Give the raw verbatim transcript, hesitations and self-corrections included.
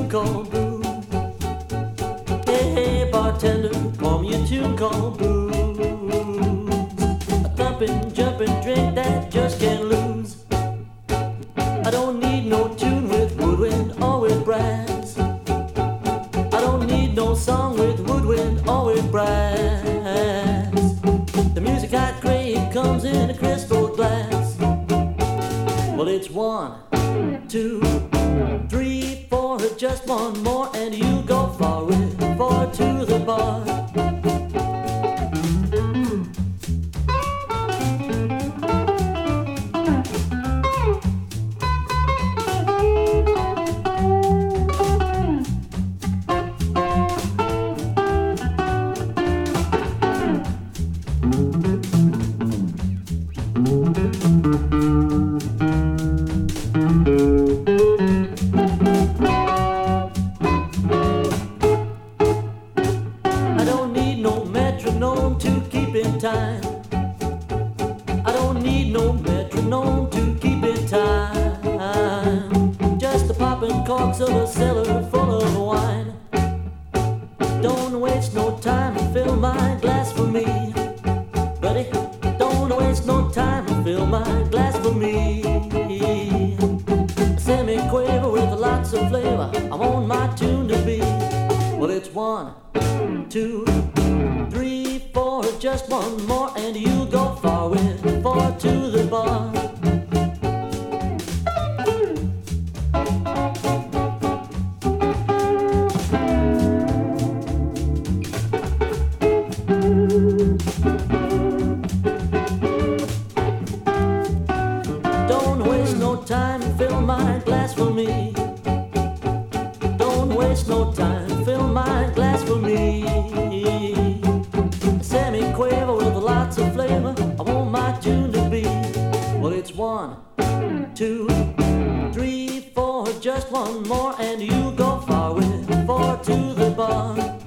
called blues. Hey, hey, bartender, pour me a tune called blues. A thumping, jumping drink that just can't lose. I don't need no tune with woodwind or with brass. I don't need no song with woodwind or with brass. The music I crave comes in a crystal glass. Well, it's one, two, three, four, just one more, and you go far with four to the bar. I don't need no metronome to keep in time. I don't need no metronome to keep in time. Just the popping corks of a cellar full of wine. Don't waste no time to fill my glass for me, buddy. Don't waste no time to fill my glass for me. Semi-quaver with lots of flavor, I want my tune to be. Well, it's one, two, three, four, just one more, and you go far with four to the bar. Don't waste no time, fill my glass for me. Don't waste no time, fill my glass for me. Semi-quaver with lots of flavor, I want my tune to be. Well, it's one, two, three, four, just one more, and you go far with four to the bar.